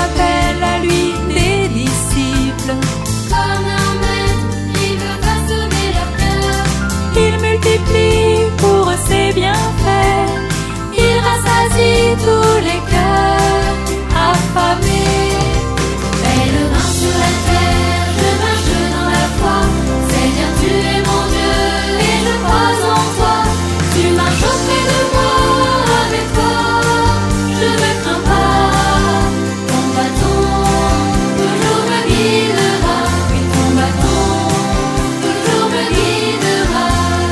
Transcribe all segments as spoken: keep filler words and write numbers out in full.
appelle à lui des disciples. Comme un maître, il veut façonner leur cœur. Il multiplie pour eux ses bienfaits. Il rassasie tous les cœurs affamés. Pèlerin sur la terre, je marche dans la foi. Seigneur, tu es mon Dieu et je crois en toi. Tu marches auprès de moi, avec toi, je ne crains pas. Ton bâton toujours me guidera. Oui, ton bâton toujours me guidera.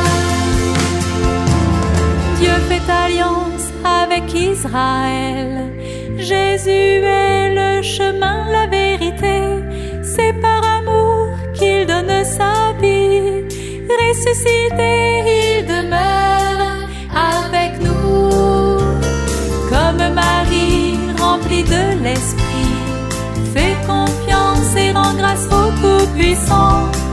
Dieu fait alliance avec Israël. Jésus est le chemin, la vérité. C'est par amour qu'il donne sa vie. Ressuscité, il demeure avec nous. Comme Marie, remplie de l'Esprit, fais confiance et rends grâce au Tout-Puissant.